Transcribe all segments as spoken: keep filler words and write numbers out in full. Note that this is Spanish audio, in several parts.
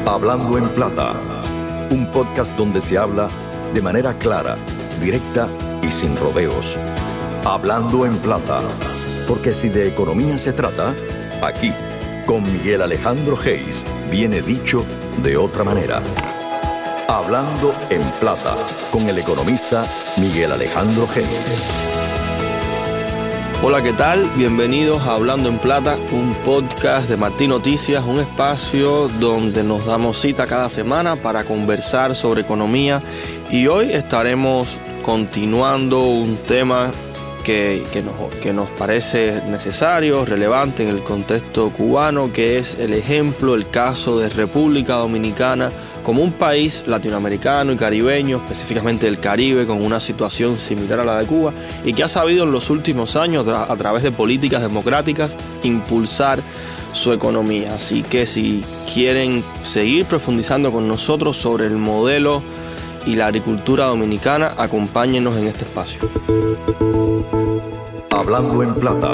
Hablando en Plata, un podcast donde se habla de manera clara, directa y sin rodeos. Hablando en Plata, porque si de economía se trata, aquí, con Miguel Alejandro Geis, viene dicho de otra manera. Hablando en Plata, con el economista Miguel Alejandro Geis. Hola, ¿qué tal? Bienvenidos a Hablando en Plata, un podcast de Martín Noticias, un espacio donde nos damos cita cada semana para conversar sobre economía, y hoy estaremos continuando un tema que, que, nos, que nos parece necesario, relevante en el contexto cubano, que es el ejemplo, el caso de República Dominicana como un país latinoamericano y caribeño, específicamente del Caribe, con una situación similar a la de Cuba y que ha sabido en los últimos años, a través de políticas democráticas, impulsar su economía. Así que si quieren seguir profundizando con nosotros sobre el modelo y la agricultura dominicana, acompáñenos en este espacio. Hablando en Plata,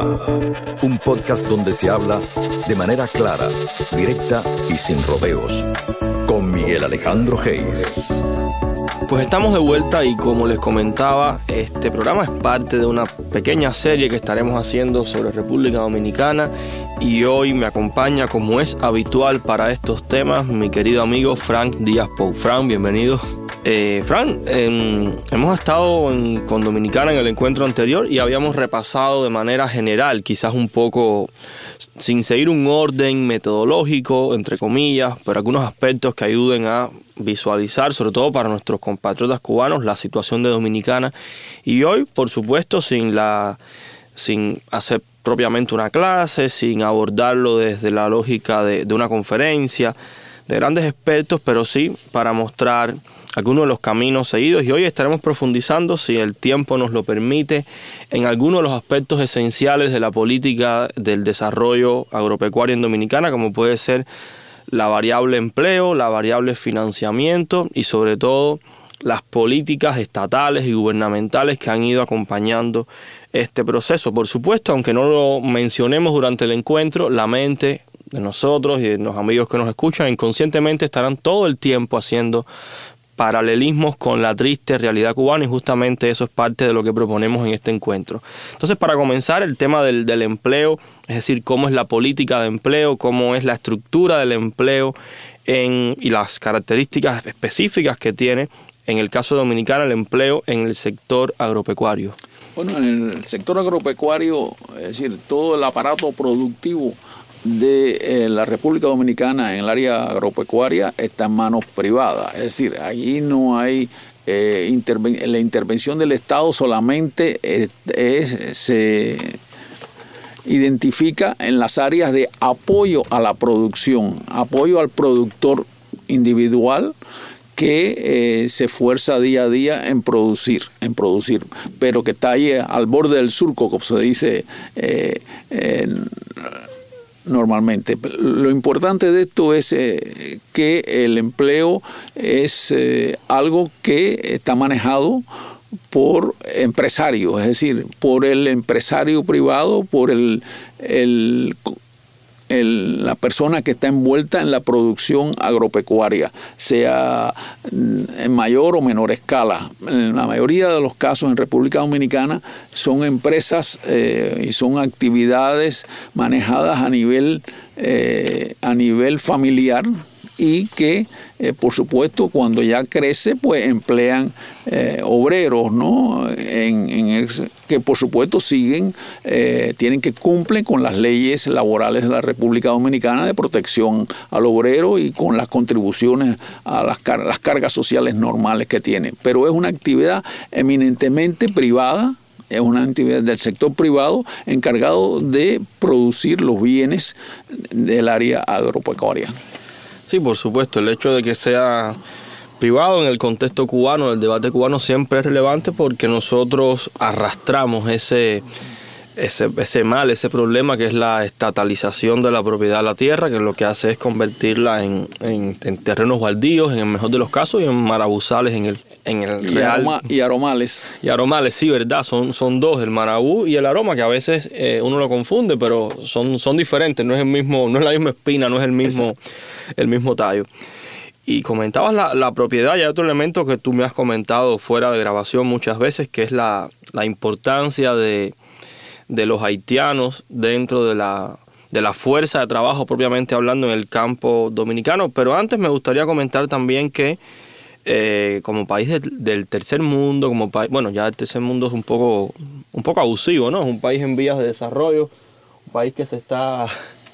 un podcast donde se habla de manera clara, directa y sin rodeos. Con Miguel Alejandro Geis. Pues estamos de vuelta y, como les comentaba, este programa es parte de una pequeña serie que estaremos haciendo sobre República Dominicana, y hoy me acompaña, como es habitual para estos temas, mi querido amigo Frank Díaz Pou. Frank, bienvenido. Eh, Frank, eh, hemos estado en, con Dominicana en el encuentro anterior y habíamos repasado de manera general, quizás un poco sin seguir un orden metodológico, entre comillas, pero algunos aspectos que ayuden a visualizar, sobre todo para nuestros compatriotas cubanos, la situación de Dominicana. Y hoy, por supuesto, sin, la, sin hacer propiamente una clase, sin abordarlo desde la lógica de, de una conferencia de grandes expertos, pero sí para mostrar algunos de los caminos seguidos, y hoy estaremos profundizando, si el tiempo nos lo permite, en algunos de los aspectos esenciales de la política del desarrollo agropecuario en Dominicana, como puede ser la variable empleo, la variable financiamiento y sobre todo las políticas estatales y gubernamentales que han ido acompañando este proceso. Por supuesto, aunque no lo mencionemos durante el encuentro, la mente de nosotros y de los amigos que nos escuchan inconscientemente estarán todo el tiempo haciendo paralelismos con la triste realidad cubana, y justamente eso es parte de lo que proponemos en este encuentro. Entonces, para comenzar, el tema del, del empleo, es decir, cómo es la política de empleo, cómo es la estructura del empleo en, y las características específicas que tiene, en el caso dominicano, el empleo en el sector agropecuario. Bueno, en el sector agropecuario, es decir, todo el aparato productivo de eh, la República Dominicana en el área agropecuaria está en manos privadas. Es decir, allí no hay eh, interven- la intervención del Estado, solamente eh, es, se identifica en las áreas de apoyo a la producción, apoyo al productor individual que eh, se esfuerza día a día en producir, en producir, pero que está ahí al borde del surco, como se dice eh, en, normalmente. Lo importante de esto es eh, que el empleo es eh, algo que está manejado por empresarios, es decir, por el empresario privado, por el, el, el, la persona que está envuelta en la producción agropecuaria, sea en mayor o menor escala. En la mayoría de los casos en República Dominicana son empresas eh, y son actividades manejadas a nivel, eh, a nivel familiar, y que, eh, por supuesto, cuando ya crece, pues emplean eh, obreros, ¿no? En, en el, que, por supuesto, siguen, eh, tienen que cumplen con las leyes laborales de la República Dominicana de protección al obrero y con las contribuciones a las, car- las cargas sociales normales que tienen. Pero es una actividad eminentemente privada. Es una actividad del sector privado encargado de producir los bienes del área agropecuaria. Sí, por supuesto, el hecho de que sea privado en el contexto cubano, el debate cubano, siempre es relevante porque nosotros arrastramos ese, ese, ese mal, ese problema que es la estatalización de la propiedad de la tierra, que lo que hace es convertirla en, en, en terrenos baldíos, en el mejor de los casos, y en marabuzales en el, en el y real. Aroma, y aromales. Y aromales, sí, verdad, son, son dos, el marabú y el aroma, que a veces eh, uno lo confunde, pero son, son diferentes, no es el mismo, no es la misma espina, no es el mismo, el mismo tallo. Y comentabas la, la propiedad, y hay otro elemento que tú me has comentado fuera de grabación muchas veces, que es la, la importancia de, de los haitianos dentro de la, de la fuerza de trabajo propiamente hablando en el campo dominicano. Pero antes me gustaría comentar también que eh, como país de, del tercer mundo, como país, bueno, ya el tercer mundo es un poco, un poco abusivo, ¿no? Es un país en vías de desarrollo, un país que se está...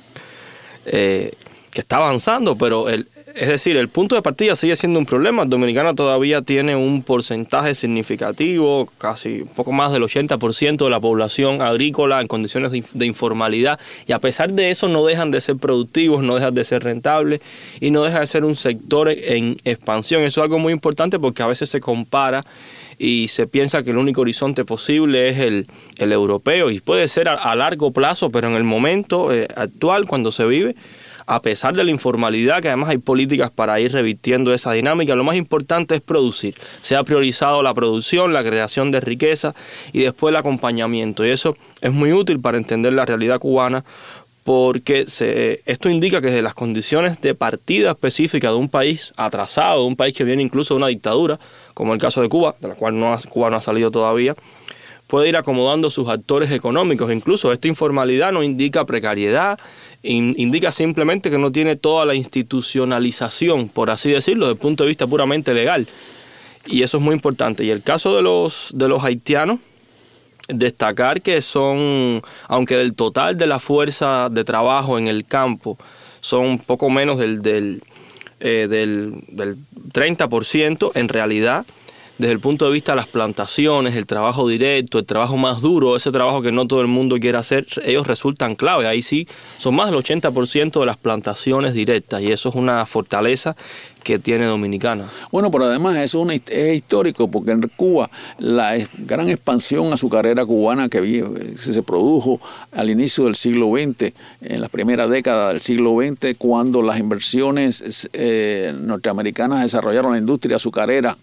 Eh, que está avanzando, pero el, es decir, el punto de partida sigue siendo un problema. Dominicana todavía tiene un porcentaje significativo, casi un poco más del ochenta por ciento de la población agrícola en condiciones de, de informalidad, y a pesar de eso no dejan de ser productivos, no dejan de ser rentables y no deja de ser un sector en expansión. Eso es algo muy importante porque a veces se compara y se piensa que el único horizonte posible es el, el europeo, y puede ser a, a largo plazo, pero en el momento eh, actual, cuando se vive, a pesar de la informalidad, que además hay políticas para ir revirtiendo esa dinámica, lo más importante es producir. Se ha priorizado la producción, la creación de riqueza y después el acompañamiento. Y eso es muy útil para entender la realidad cubana, porque se, esto indica que desde las condiciones de partida específica de un país atrasado, de un país que viene incluso de una dictadura, como el caso de Cuba, de la cual no ha, Cuba no ha salido todavía, puede ir acomodando sus actores económicos. Incluso esta informalidad no indica precariedad, in, indica simplemente que no tiene toda la institucionalización, por así decirlo, desde el punto de vista puramente legal. Y eso es muy importante. Y el caso de los, de los haitianos, destacar que son, aunque del total de la fuerza de trabajo en el campo, son poco menos del, del, eh, del, del treinta por ciento, en realidad, desde el punto de vista de las plantaciones, el trabajo directo, el trabajo más duro, ese trabajo que no todo el mundo quiere hacer, ellos resultan clave. Ahí sí son más del ochenta por ciento de las plantaciones directas, y eso es una fortaleza que tiene Dominicana. Bueno, pero además eso es, una, es histórico, porque en Cuba la gran expansión azucarera cubana que se produjo al inicio del siglo veinte, en la primera década del siglo veinte, cuando las inversiones eh, norteamericanas desarrollaron la industria azucarera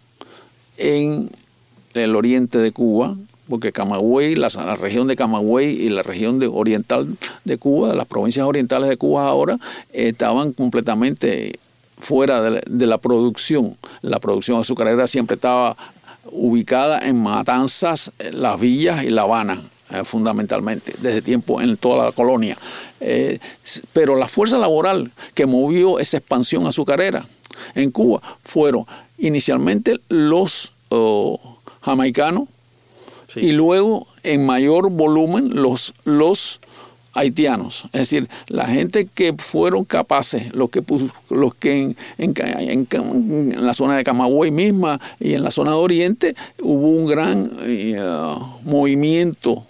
en el oriente de Cuba, porque Camagüey, la, la región de Camagüey y la región de, oriental de Cuba, las provincias orientales de Cuba ahora, eh, estaban completamente fuera de la, de la producción. La producción azucarera siempre estaba ubicada en Matanzas, Las Villas y La Habana, eh, fundamentalmente, desde tiempo en toda la colonia. Eh, pero la fuerza laboral que movió esa expansión azucarera en Cuba fueron inicialmente los uh, jamaicanos, sí, y luego en mayor volumen los, los haitianos. Es decir, la gente que fueron capaces, los que, los que en, en, en, en la zona de Camagüey misma y en la zona de Oriente hubo un gran uh, movimiento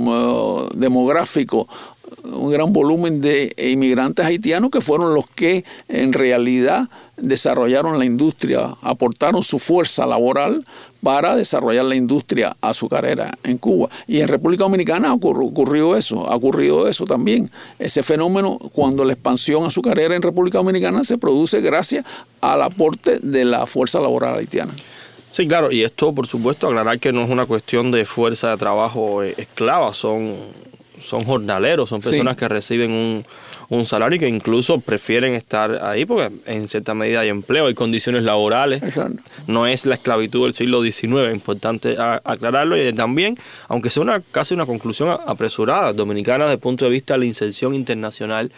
uh, demográfico, un gran volumen de inmigrantes haitianos que fueron los que en realidad desarrollaron la industria, aportaron su fuerza laboral para desarrollar la industria azucarera en Cuba. Y en República Dominicana ocurrió, ocurrió eso, ha ocurrido eso también. Ese fenómeno, cuando la expansión azucarera en República Dominicana se produce gracias al aporte de la fuerza laboral haitiana. Sí, claro, y esto, por supuesto, aclarar que no es una cuestión de fuerza de trabajo esclava, son, son jornaleros, son personas sí. que reciben un, un salario y que incluso prefieren estar ahí porque en cierta medida hay empleo, hay condiciones laborales. Exacto. No es la esclavitud del siglo diecinueve, es importante aclararlo. Y también, aunque sea una, casi una conclusión apresurada, Dominicana desde el punto de vista de la inserción internacional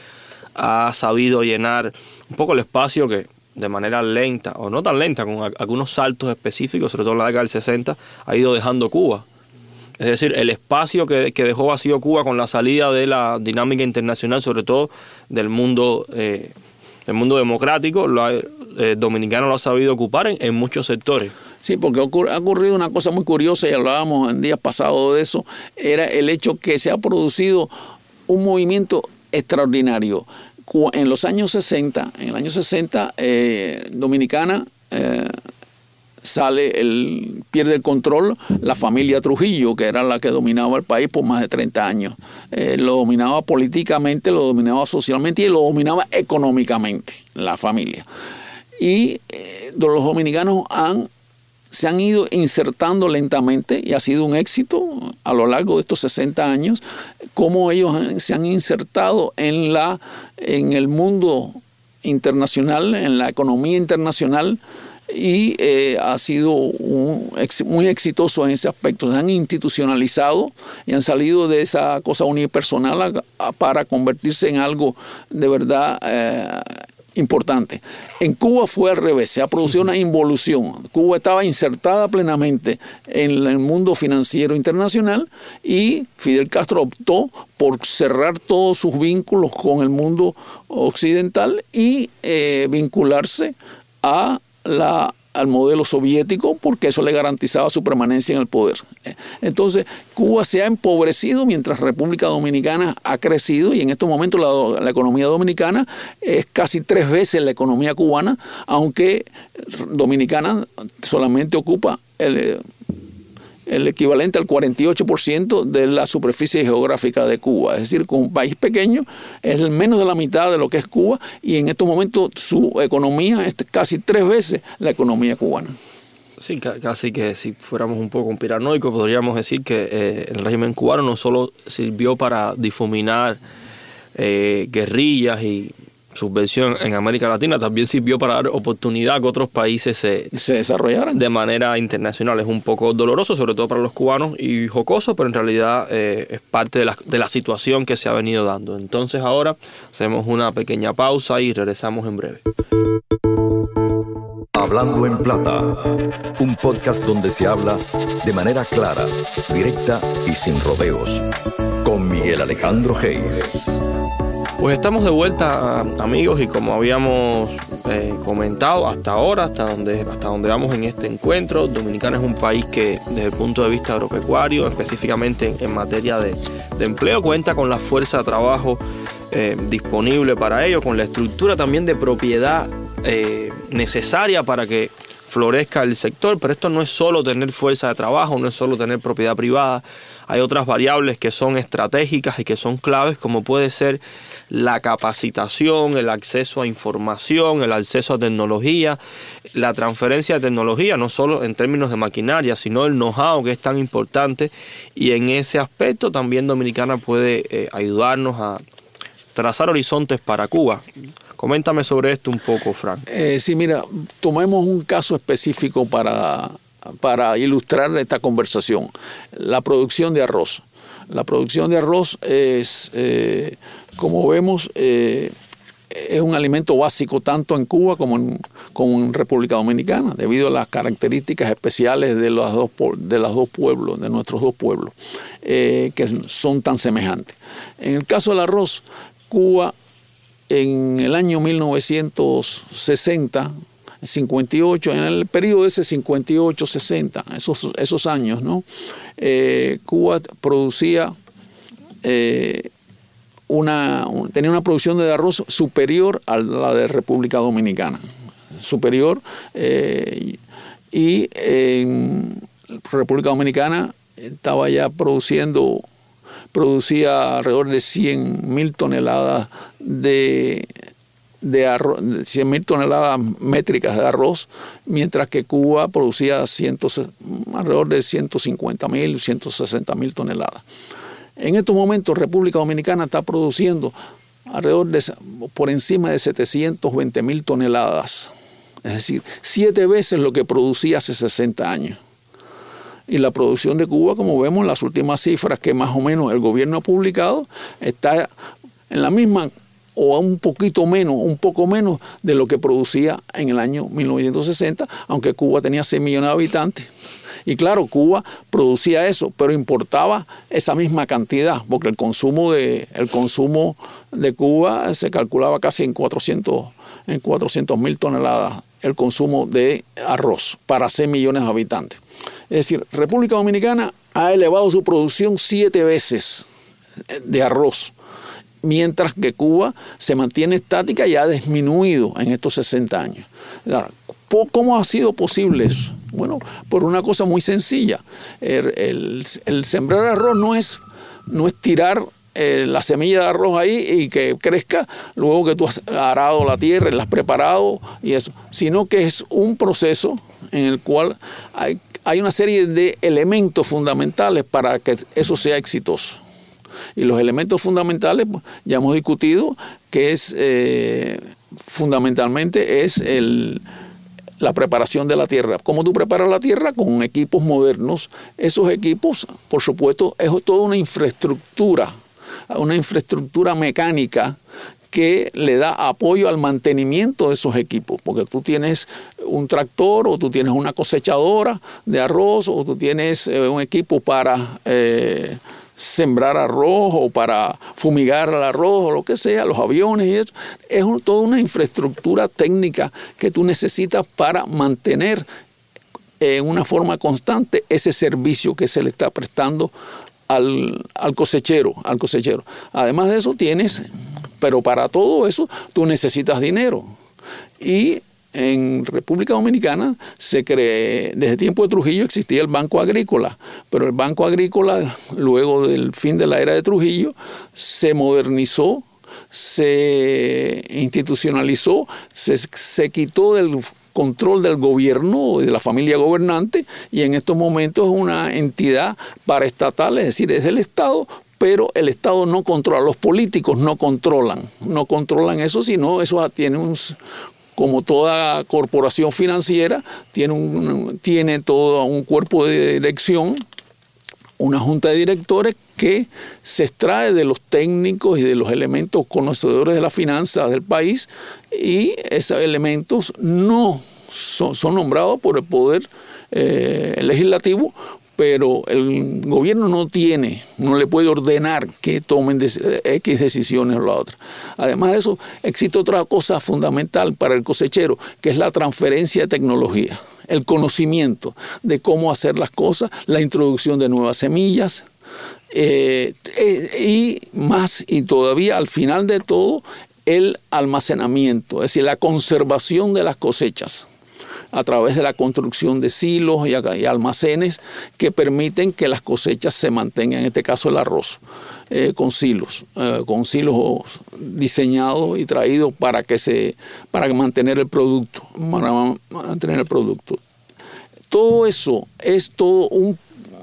ha sabido llenar un poco el espacio que de manera lenta, o no tan lenta, con algunos saltos específicos, sobre todo en la década del sesenta, ha ido dejando Cuba. Es decir, el espacio que, que dejó vacío Cuba con la salida de la dinámica internacional, sobre todo del mundo, eh, del mundo democrático, lo ha, eh, Dominicano lo ha sabido ocupar en, en muchos sectores. Sí, porque ha ocurrido una cosa muy curiosa, y hablábamos en días pasados de eso, era el hecho que se ha producido un movimiento extraordinario. En los años sesenta, en el año sesenta, eh, Dominicana eh, sale, el, pierde el control la familia Trujillo, que era la que dominaba el país por más de treinta años. Eh, lo dominaba políticamente, lo dominaba socialmente y lo dominaba económicamente, la familia. Y eh, los dominicanos han se han ido insertando lentamente, y ha sido un éxito a lo largo de estos sesenta años, cómo ellos han, se han insertado en, la, en el mundo internacional, en la economía internacional, y eh, ha sido un, ex, muy exitoso en ese aspecto. Se han institucionalizado y han salido de esa cosa unipersonal a, a, para convertirse en algo de verdad eh, importante. En Cuba fue al revés, se ha producido una involución. Cuba estaba insertada plenamente en el mundo financiero internacional y Fidel Castro optó por cerrar todos sus vínculos con el mundo occidental y eh, vincularse a La, al modelo soviético, porque eso le garantizaba su permanencia en el poder. Entonces, Cuba se ha empobrecido mientras República Dominicana ha crecido, y en estos momentos la, la economía dominicana es casi tres veces la economía cubana, aunque Dominicana solamente ocupa el, el equivalente al cuarenta y ocho por ciento de la superficie geográfica de Cuba. Es decir, con un país pequeño es menos de la mitad de lo que es Cuba, y en estos momentos su economía es casi tres veces la economía cubana. Sí, casi que si fuéramos un poco conspiranoicos podríamos decir que eh, el régimen cubano no solo sirvió para difuminar eh, guerrillas y subvención en América Latina, también sirvió para dar oportunidad a que otros países se, se desarrollaran de manera internacional. Es un poco doloroso, sobre todo para los cubanos, y jocoso, pero en realidad eh, es parte de la, de la situación que se ha venido dando. Entonces ahora hacemos una pequeña pausa y regresamos en breve. Hablando en Plata, un podcast donde se habla de manera clara, directa y sin rodeos, con Miguel Alejandro Hayes. Pues estamos de vuelta, amigos, y como habíamos eh, comentado hasta ahora, hasta donde, hasta donde vamos en este encuentro, Dominicana es un país que desde el punto de vista agropecuario, específicamente en, en materia de, de empleo, cuenta con la fuerza de trabajo eh, disponible para ello, con la estructura también de propiedad eh, necesaria para que florezca el sector. Pero esto no es solo tener fuerza de trabajo, no es solo tener propiedad privada. Hay otras variables que son estratégicas y que son claves, como puede ser la capacitación, el acceso a información, el acceso a tecnología, la transferencia de tecnología, no solo en términos de maquinaria, sino el know-how, que es tan importante. Y en ese aspecto también Dominicana puede eh, ayudarnos a trazar horizontes para Cuba. Coméntame sobre esto un poco, Frank. Eh, sí, mira, tomemos un caso específico para, para ilustrar esta conversación. La producción de arroz. La producción de arroz es, eh, como vemos, eh, es un alimento básico tanto en Cuba como en, como en República Dominicana, debido a las características especiales de los dos, de los dos pueblos, de nuestros dos pueblos, eh, que son tan semejantes. En el caso del arroz, Cuba en el año mil novecientos sesenta, cincuenta y ocho, en el periodo ese cincuenta y ocho sesenta, esos, esos años, ¿no? Eh, Cuba producía eh, una, tenía una producción de arroz superior a la de República Dominicana, superior, eh, y en República Dominicana estaba ya produciendo producía alrededor de cien mil toneladas de, de arroz, cien mil toneladas métricas de arroz, mientras que Cuba producía ciento, alrededor de ciento cincuenta mil, ciento sesenta mil toneladas. En estos momentos República Dominicana está produciendo alrededor de, por encima de setecientas veinte mil toneladas, es decir, siete veces lo que producía hace sesenta años. Y la producción de Cuba, como vemos, las últimas cifras que más o menos el gobierno ha publicado, está en la misma o un poquito menos, un poco menos de lo que producía en el año mil novecientos sesenta, aunque Cuba tenía seis millones de habitantes. Y claro, Cuba producía eso, pero importaba esa misma cantidad, porque el consumo de, el consumo de Cuba se calculaba casi en cuatrocientos mil toneladas el consumo de arroz para seis millones de habitantes. Es decir, República Dominicana ha elevado su producción siete veces de arroz, mientras que Cuba se mantiene estática y ha disminuido en estos sesenta años. ¿Cómo ha sido posible eso? Bueno, por una cosa muy sencilla. El, el, el sembrar arroz no es, no es tirar eh, la semilla de arroz ahí y que crezca luego que tú has arado la tierra, la has preparado y eso, sino que es un proceso en el cual hay Hay una serie de elementos fundamentales para que eso sea exitoso. Y los elementos fundamentales, pues, ya hemos discutido que es eh, fundamentalmente es el, la preparación de la tierra. ¿Cómo tú preparas la tierra? Con equipos modernos. Esos equipos, por supuesto, es toda una infraestructura, una infraestructura mecánica que le da apoyo al mantenimiento de esos equipos, porque tú tienes un tractor o tú tienes una cosechadora de arroz o tú tienes eh, un equipo para eh, sembrar arroz o para fumigar el arroz o lo que sea, los aviones y eso. Es un, toda una infraestructura técnica que tú necesitas para mantener en una forma constante ese servicio que se le está prestando al, al cosechero, al cosechero. Además de eso tienes, pero para todo eso tú necesitas dinero. Y en República Dominicana se cree, desde tiempo de Trujillo existía el Banco Agrícola, pero el Banco Agrícola, luego del fin de la era de Trujillo, se modernizó, se institucionalizó, se, se quitó del control del gobierno, de la familia gobernante, y en estos momentos es una entidad paraestatal, es decir, es del Estado, pero el Estado no controla, los políticos no controlan, no controlan eso, sino eso tiene un, como toda corporación financiera, tiene, un, tiene todo un cuerpo de dirección, una junta de directores que se extrae de los técnicos y de los elementos conocedores de las finanzas del país, y esos elementos no son, son nombrados por el poder eh, legislativo, pero el gobierno no tiene, no le puede ordenar que tomen X decisiones o la otra. Además de eso, existe otra cosa fundamental para el cosechero, que es la transferencia de tecnología, el conocimiento de cómo hacer las cosas, la introducción de nuevas semillas, eh, eh, y más, y todavía al final de todo, el almacenamiento, es decir, la conservación de las cosechas, a través de la construcción de silos y almacenes que permiten que las cosechas se mantengan, en este caso el arroz, eh, con silos, eh, con silos diseñados y traídos para que se, para mantener el producto, para mantener el producto. Todo eso es todo un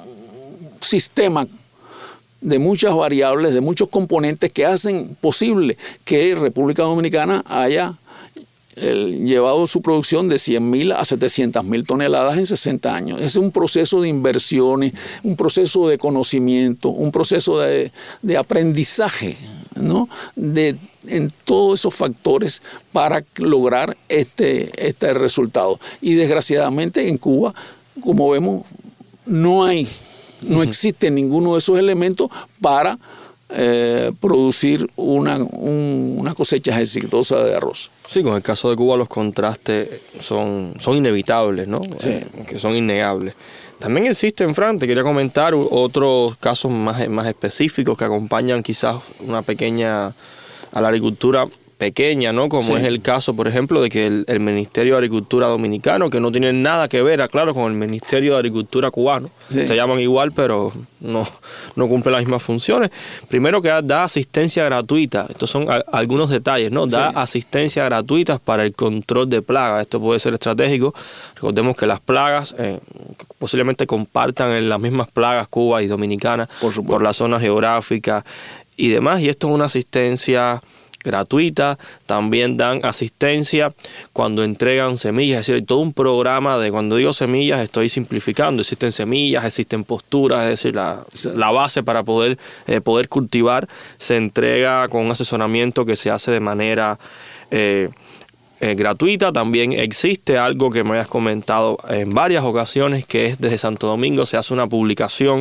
sistema de muchas variables, de muchos componentes que hacen posible que República Dominicana haya El, llevado su producción de cien mil a setecientas mil toneladas en sesenta años. Es un proceso de inversiones, un proceso de conocimiento, un proceso de, de aprendizaje, ¿no? De, en todos esos factores para lograr este, este resultado. Y desgraciadamente en Cuba, como vemos, no hay, no existe ninguno de esos elementos para Eh, producir una, un, una cosecha exitosa de arroz. Sí, con el caso de Cuba los contrastes son, son inevitables, ¿no? Sí. Eh, que son innegables. También existen, Fran, te quería comentar otros casos más, más específicos que acompañan quizás una pequeña, a la agricultura pequeña, ¿no? Como sí. es el caso, por ejemplo, de que el, el Ministerio de Agricultura dominicano, que no tiene nada que ver, claro, con el Ministerio de Agricultura cubano, sí. se llaman igual, pero no, no cumplen las mismas funciones. Primero que da asistencia gratuita, estos son a, algunos detalles, ¿no? Da sí. asistencia gratuita para el control de plagas, esto puede ser estratégico. Recordemos que las plagas eh, posiblemente compartan en las mismas plagas Cuba y Dominicana, por, por la zona geográfica y demás, y esto es una asistencia gratuita. También dan asistencia cuando entregan semillas, es decir, hay todo un programa de, cuando digo semillas estoy simplificando, existen semillas, existen posturas, es decir, la, la base para poder, eh, poder cultivar se entrega con un asesoramiento que se hace de manera eh, eh, gratuita. También existe algo que me hayas comentado en varias ocasiones, que es desde Santo Domingo se hace una publicación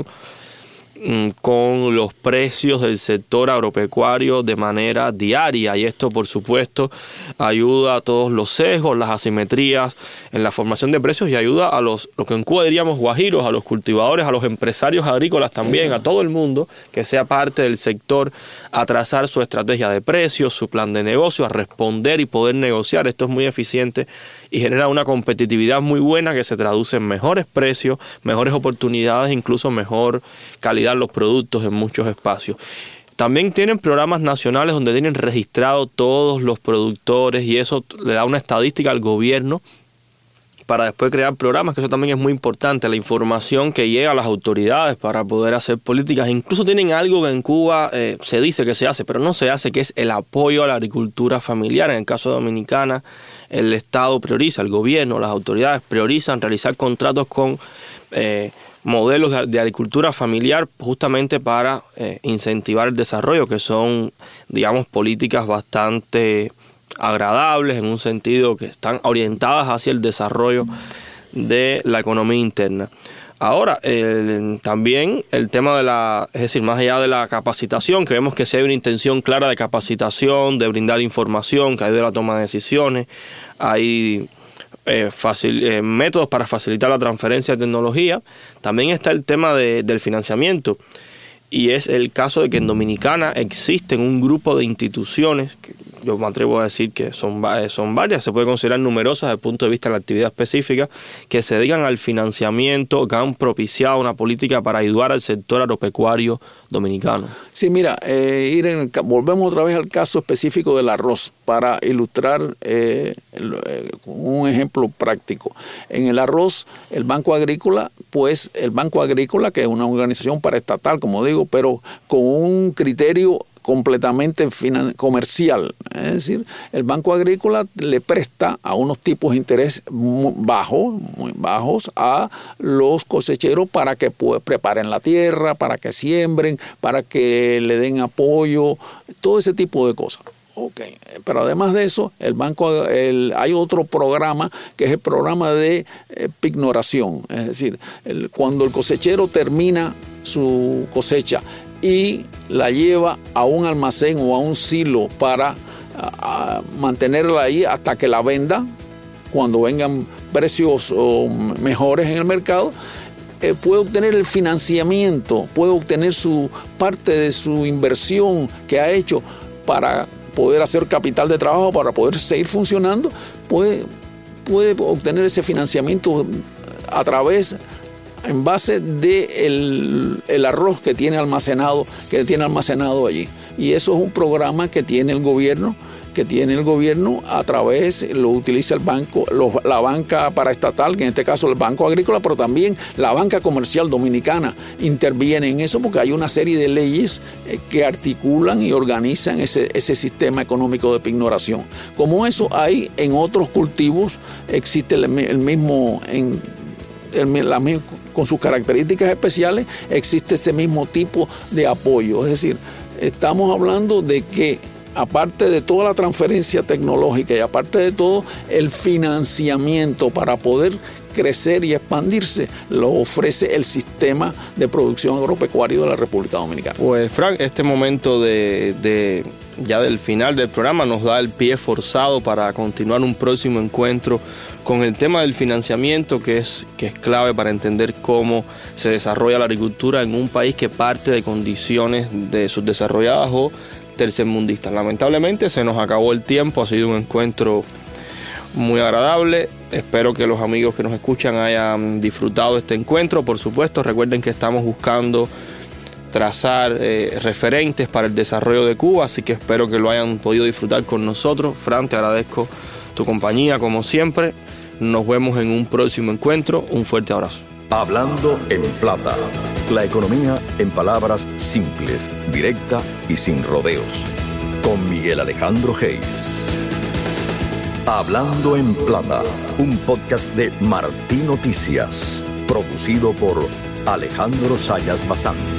con los precios del sector agropecuario de manera diaria, y esto por supuesto ayuda a todos los sesgos, las asimetrías en la formación de precios, y ayuda a los, lo que en Cuba diríamos guajiros, a los cultivadores, a los empresarios agrícolas también, a todo el mundo que sea parte del sector, a trazar su estrategia de precios, su plan de negocio, a responder y poder negociar. Esto es muy eficiente y genera una competitividad muy buena que se traduce en mejores precios, mejores oportunidades, incluso mejor calidad en los productos en muchos espacios. También tienen programas nacionales donde tienen registrado todos los productores, y eso le da una estadística al gobierno para después crear programas, que eso también es muy importante, la información que llega a las autoridades para poder hacer políticas. Incluso tienen algo que en Cuba eh, se dice que se hace, pero no se hace, que es el apoyo a la agricultura familiar. En el caso de Dominicana, el Estado prioriza, el gobierno, las autoridades priorizan realizar contratos con eh, modelos de, de agricultura familiar justamente para eh, incentivar el desarrollo, que son, digamos, políticas bastante agradables en un sentido que están orientadas hacia el desarrollo de la economía interna. Ahora, el, también el tema de la, es decir, más allá de la capacitación, que vemos que sí hay una intención clara de capacitación, de brindar información, que hay de la toma de decisiones, hay eh, facil, eh, métodos para facilitar la transferencia de tecnología. También está el tema de, del financiamiento, y es el caso de que en Dominicana existen un grupo de instituciones, que yo me atrevo a decir que son, son varias, se puede considerar numerosas desde el punto de vista de la actividad específica, que se dedican al financiamiento, que han propiciado una política para ayudar al sector agropecuario dominicano. Sí, mira, eh, ir en el, volvemos otra vez al caso específico del arroz para ilustrar eh, el, eh, un ejemplo práctico. En el arroz, el Banco Agrícola, pues el Banco Agrícola, que es una organización paraestatal, como digo, pero con un criterio completamente comercial. Es decir, el Banco Agrícola le presta a unos tipos de interés muy bajos, muy bajos a los cosecheros para que pues, preparen la tierra, para que siembren, para que le den apoyo, todo ese tipo de cosas. Okay. Pero además de eso, el banco, el, hay otro programa que es el programa de eh, pignoración. Es decir, el, cuando el cosechero termina su cosecha y la lleva a un almacén o a un silo para a, a mantenerla ahí hasta que la venda, cuando vengan precios oh, mejores en el mercado, eh, puede obtener el financiamiento, puede obtener su parte de su inversión que ha hecho para poder hacer capital de trabajo, para poder seguir funcionando, puede, puede obtener ese financiamiento a través, en base de el, el arroz que tiene almacenado, que tiene almacenado allí. Y eso es un programa que tiene el gobierno, que tiene el gobierno a través, lo utiliza el banco, lo, la banca paraestatal, que en este caso el Banco Agrícola, pero también la banca comercial dominicana interviene en eso porque hay una serie de leyes eh, que articulan y organizan ese, ese sistema económico de pignoración. Como eso hay en otros cultivos, existe el, el mismo, en, el, la misma, con sus características especiales, existe ese mismo tipo de apoyo. Es decir, estamos hablando de que aparte de toda la transferencia tecnológica y aparte de todo el financiamiento para poder crecer y expandirse, lo ofrece el sistema de producción agropecuario de la República Dominicana. Pues Frank, este momento de, de ya del final del programa nos da el pie forzado para continuar un próximo encuentro con el tema del financiamiento, que es, que es clave para entender cómo se desarrolla la agricultura en un país que parte de condiciones de subdesarrolladas o tercermundistas. Lamentablemente se nos acabó el tiempo, ha sido un encuentro muy agradable. Espero que los amigos que nos escuchan hayan disfrutado de este encuentro. Por supuesto, recuerden que estamos buscando trazar eh, referentes para el desarrollo de Cuba, así que espero que lo hayan podido disfrutar con nosotros. Fran, te agradezco tu compañía como siempre. Nos vemos en un próximo encuentro. Un fuerte abrazo. Hablando en plata, la economía en palabras simples, directa y sin rodeos, con Miguel Alejandro Geis. Hablando en plata, un podcast de Martí Noticias, producido por Alejandro Sayas Bazán.